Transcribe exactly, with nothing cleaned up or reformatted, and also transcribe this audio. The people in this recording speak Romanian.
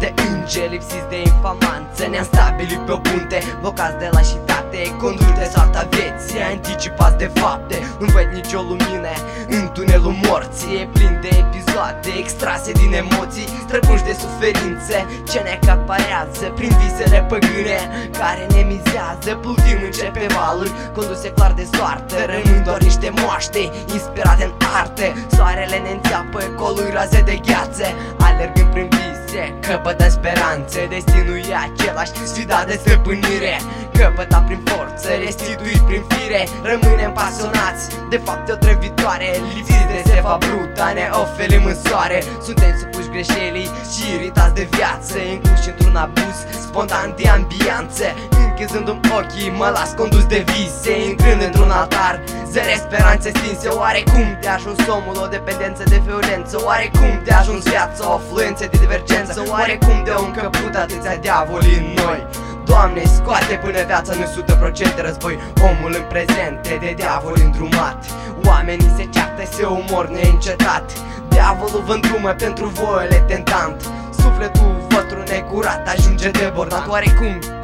de îngeri lipsiți de infamanță. Ne-am stabilit pe o punte, blocați de lașitate, conduși de soarta vieții, anticipați de fapte. Nu văd nicio lumină în tunelul morții, e plin de episoade extrase din emoții, străpunși de suferințe ce ne acaparează prin visele păgâne care ne mizează. Plutim începe valuri, conduse clar de soartă, rămân doar niște moaște inspirate în arte. Soarele ne înțeapă colui raze de gheață, alergând prin vise, căpătăm speranțe. Destinul e același, sfida de stăpânire, căpăta prin forță, restituit prin fire. Rămânem pasionați de fapte otrăvitoare, lipsiți de sefa brută, ne oferim în soare. Suntem supuși greșelii și iritați de viață, incluși într-un abuz spontan de ambianță. Închizându-mi ochii mă las condus de vise, intrând într-un altar zere speranțe stinse. Oarecum de ajuns omul o dependență de violență, oarecum de ajuns viața o afluență de divergență, oarecum de o încăput atâția diavoli în noi. Doamne, scoate până viața nu sută procente război, omul în prezente de diavol îndrumat. Oamenii se ceartă, se umor neîncetat, diavolul vă îndrumă pentru voile tentant. Sufletul vostru necurat ajunge debordat, oarecum